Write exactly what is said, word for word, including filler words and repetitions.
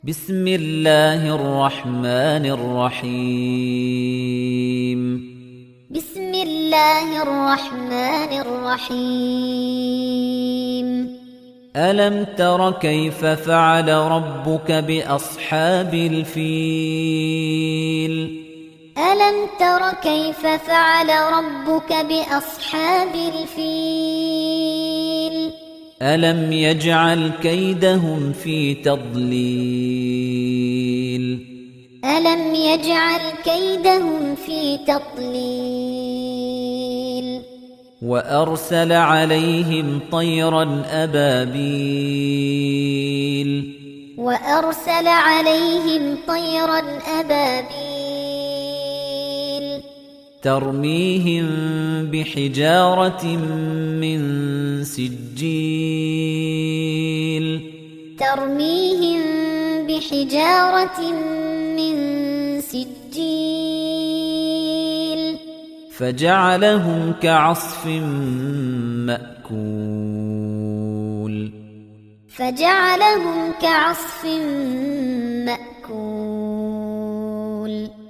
بسم الله الرحمن الرحيم بسم الله الرحمن الرحيم ألم تر كيف فعل ربك بأصحاب الفيل ألم تر كيف فعل ربك بأصحاب الفيل ألم يجعل كيدهم في تضليل ألم يجعل كيدهم في تضليل وأرسل عليهم طيرا أبابيل وأرسل عليهم طيرا أبابيل ترميهم بحجارة من سجيل ترميهم بحجارة من سجيل فجعلهم كعصف مأكول فجعلهم كعصف مأكول